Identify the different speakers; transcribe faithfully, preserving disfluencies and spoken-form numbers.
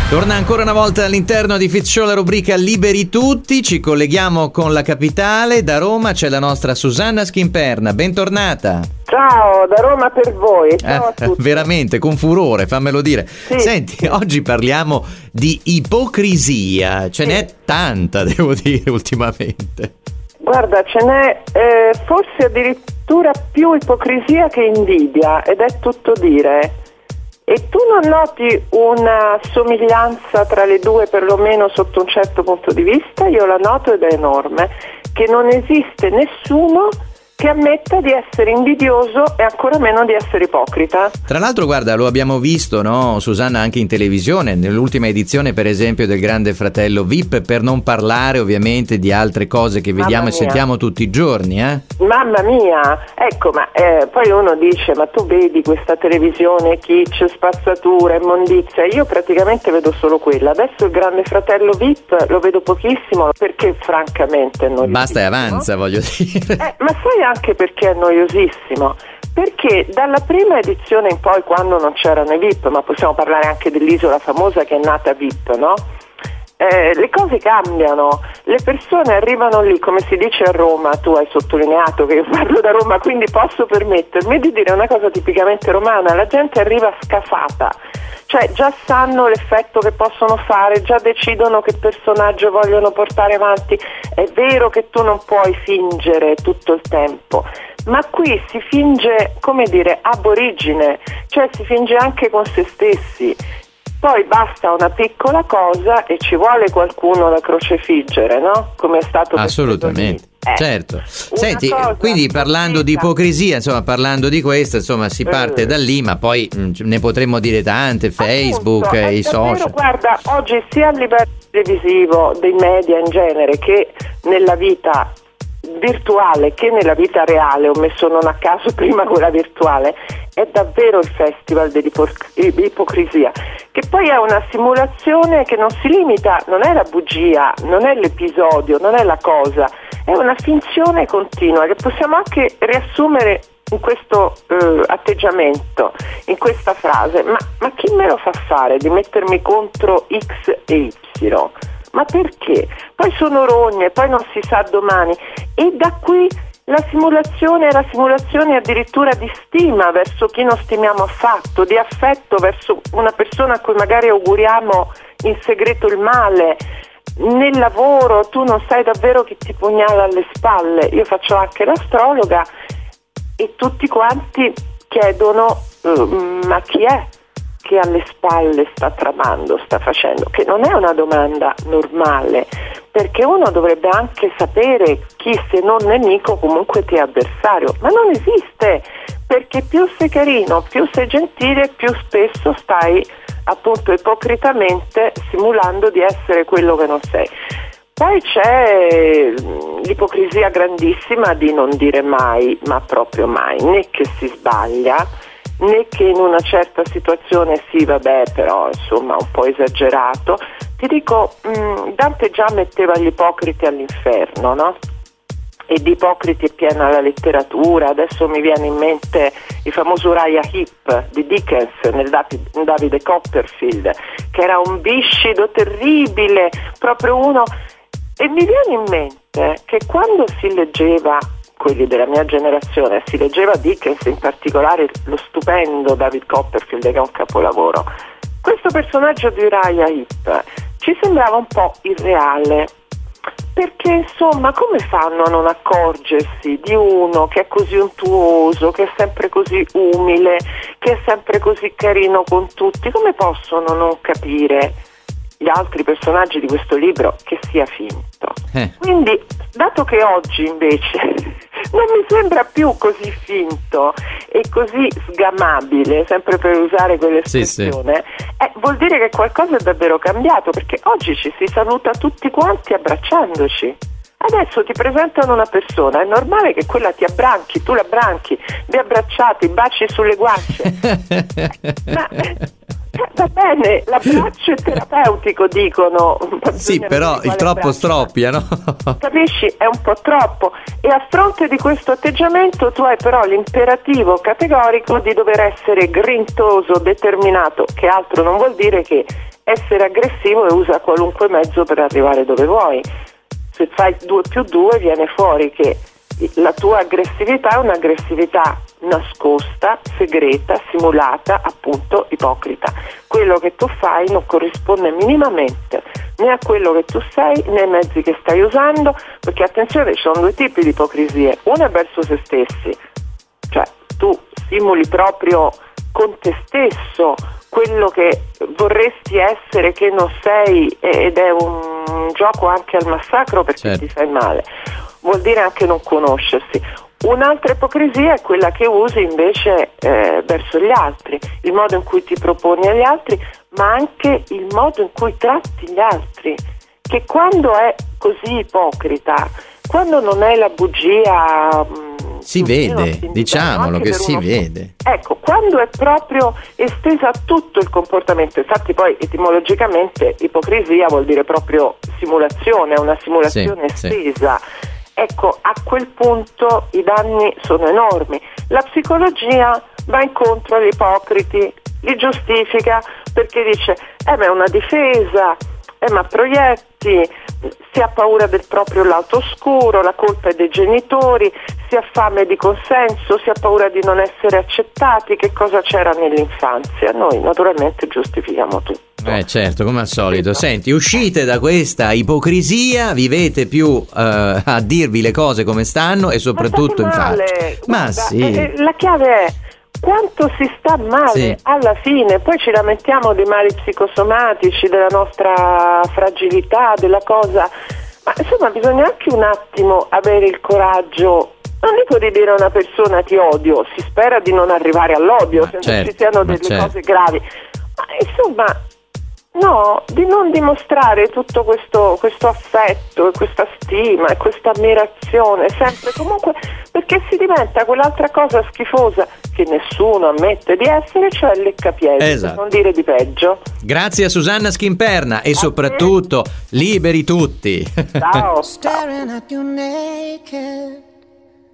Speaker 1: Torna ancora una volta all'interno di Fitz Show la rubrica Liberi Tutti, ci colleghiamo con la capitale, da Roma c'è la nostra Susanna Schimperna, bentornata.
Speaker 2: Ciao, da Roma per voi, ciao
Speaker 1: eh,
Speaker 2: a tutti.
Speaker 1: Veramente, con furore, fammelo dire.
Speaker 2: Sì.
Speaker 1: Senti, oggi parliamo di ipocrisia, ce
Speaker 2: Sì.
Speaker 1: n'è tanta, devo dire, ultimamente.
Speaker 2: Guarda, ce n'è eh, forse addirittura più ipocrisia che invidia, ed è tutto dire. E tu non noti una somiglianza tra le due, perlomeno sotto un certo punto di vista? Io la noto ed è enorme, che non esiste nessuno che ammetta di essere invidioso e ancora meno di essere ipocrita.
Speaker 1: Tra l'altro, guarda, lo abbiamo visto, no, Susanna, anche in televisione, nell'ultima edizione, per esempio, del Grande Fratello V I P, per non parlare ovviamente di altre cose che vediamo
Speaker 2: Mamma
Speaker 1: e
Speaker 2: mia.
Speaker 1: sentiamo tutti i giorni, eh?
Speaker 2: Mamma mia, ecco, ma eh, poi uno dice, ma tu vedi questa televisione, kitsch, spazzatura, immondizia, io praticamente vedo solo quella. Adesso il Grande Fratello V I P lo vedo pochissimo, perché francamente non
Speaker 1: Basta e avanza, voglio dire.
Speaker 2: Eh, ma sai anche perché è noiosissimo? Perché dalla prima edizione in poi, quando non c'erano i V I P, ma possiamo parlare anche dell'Isola Famosa che è nata V I P, no? Eh, le cose cambiano, le persone arrivano lì, come si dice a Roma, tu hai sottolineato che io parlo da Roma, quindi posso permettermi di dire una cosa tipicamente romana, la gente arriva scafata, cioè già sanno l'effetto che possono fare, già decidono che personaggio vogliono portare avanti. È vero che tu non puoi fingere tutto il tempo, ma qui si finge, come dire, ab origine, cioè si finge anche con se stessi. Poi basta una piccola cosa e ci vuole qualcuno da crocefiggere, no? Come è stato
Speaker 1: Assolutamente,
Speaker 2: eh,
Speaker 1: certo. Senti,
Speaker 2: cosa
Speaker 1: quindi parlando di
Speaker 2: precisa.
Speaker 1: ipocrisia, insomma, parlando di questo, insomma, si parte
Speaker 2: Eh.
Speaker 1: da lì, ma poi mh, ne potremmo dire tante, Facebook,
Speaker 2: Appunto,
Speaker 1: eh,
Speaker 2: è
Speaker 1: i
Speaker 2: davvero,
Speaker 1: social.
Speaker 2: Guarda, oggi sia a livello televisivo, dei media in genere, che nella vita virtuale che nella vita reale, ho messo non a caso prima quella virtuale, è davvero il festival dell'ipocrisia, che poi è una simulazione che non si limita, non è la bugia, non è l'episodio, non è la cosa, è una finzione continua che possiamo anche riassumere in questo eh, atteggiamento, in questa frase, ma, ma chi me lo fa fare di mettermi contro X e Y? Ma perché? Poi sono rogne, poi non si sa domani, e da qui la simulazione è la simulazione addirittura di stima verso chi non stimiamo affatto, di affetto verso una persona a cui magari auguriamo in segreto il male. Nel lavoro tu non sai davvero chi ti pugnala alle spalle. Io faccio anche l'astrologa e tutti quanti chiedono uh, ma chi è che alle spalle sta tramando, sta facendo, che non è una domanda normale, perché uno dovrebbe anche sapere chi, se non nemico, comunque ti è avversario, ma non esiste, perché più sei carino, più sei gentile, più spesso stai appunto ipocritamente simulando di essere quello che non sei. Poi c'è l'ipocrisia grandissima di non dire mai, ma proprio mai, né che si sbaglia, né che in una certa situazione sì, vabbè, però insomma un po' esagerato. Ti dico, mh, Dante già metteva gli ipocriti all'inferno, no? E di ipocriti è piena la letteratura. Adesso mi viene in mente il famoso Uriah Heep di Dickens nel Davide Copperfield, che era un viscido terribile, proprio uno. E mi viene in mente che quando si leggeva, quelli della mia generazione, si leggeva Dickens, in particolare lo stupendo David Copperfield, che è un capolavoro, questo personaggio di Uriah Heep ci sembrava un po' irreale, perché insomma come fanno a non accorgersi di uno che è così untuoso, che è sempre così umile, che è sempre così carino con tutti? Come possono non capire gli altri personaggi di questo libro che sia finto? Eh. Quindi, dato che oggi invece non mi sembra più così finto e così sgamabile, sempre per usare quell'espressione, sì, sì. Eh, vuol dire che qualcosa è davvero cambiato, perché oggi ci si saluta tutti quanti abbracciandoci. Adesso ti presentano una persona, è normale che quella ti abbranchi, tu l'abbranchi, vi abbracciate, baci sulle guance. Ma va bene, l'abbraccio è terapeutico, dicono.
Speaker 1: Sì, però il troppo stroppia, no?
Speaker 2: Capisci? È un po' troppo. E a fronte di questo atteggiamento tu hai però l'imperativo categorico di dover essere grintoso, determinato, che altro non vuol dire che essere aggressivo e usa qualunque mezzo per arrivare dove vuoi. Se fai due più due viene fuori che la tua aggressività è un'aggressività nascosta, segreta, simulata, appunto ipocrita. Quello che tu fai non corrisponde minimamente né a quello che tu sei né ai mezzi che stai usando, perché attenzione, ci sono due tipi di ipocrisie. Una è verso se stessi, cioè tu simuli proprio con te stesso quello che vorresti essere che non sei, ed è un gioco anche al massacro perché certo. ti fai male. Vuol dire anche non conoscersi. Un'altra ipocrisia è quella che usi invece eh, verso gli altri, il modo in cui ti proponi agli altri, ma anche il modo in cui tratti gli altri, che quando è così ipocrita, quando non è la bugia mh,
Speaker 1: si vede, diciamolo che si uno, vede.
Speaker 2: Ecco, quando è proprio estesa a tutto il comportamento, infatti poi etimologicamente ipocrisia vuol dire proprio simulazione, è una simulazione sì, estesa. Sì. Ecco, a quel punto i danni sono enormi. La psicologia va incontro agli ipocriti, li giustifica perché dice eh ma è una difesa, eh ma proietti, si ha paura del proprio lato oscuro, la colpa è dei genitori, si ha fame di consenso, si ha paura di non essere accettati, che cosa c'era nell'infanzia? Noi naturalmente giustifichiamo tutto.
Speaker 1: Eh certo, come al solito. Senti, uscite da questa ipocrisia, vivete più uh, a dirvi le cose come stanno e soprattutto in faccia. Ma
Speaker 2: Guarda,
Speaker 1: sì.
Speaker 2: Eh, la chiave è quanto si sta male sì. alla fine, poi ci lamentiamo dei mali psicosomatici, della nostra fragilità, della cosa, ma insomma bisogna anche un attimo avere il coraggio, non dico di dire a una persona ti odio, si spera di non arrivare all'odio,
Speaker 1: ma
Speaker 2: se
Speaker 1: certo,
Speaker 2: non ci siano delle
Speaker 1: certo.
Speaker 2: cose gravi, ma insomma no, di non dimostrare tutto questo, questo affetto, questa stima e questa ammirazione sempre comunque, perché si diventa quell'altra cosa schifosa che nessuno ammette di essere, cioè il leccapiedi, esatto. per non dire di peggio.
Speaker 1: Grazie a Susanna Schimperna e soprattutto liberi tutti.
Speaker 2: Ciao.
Speaker 3: Staring at you naked.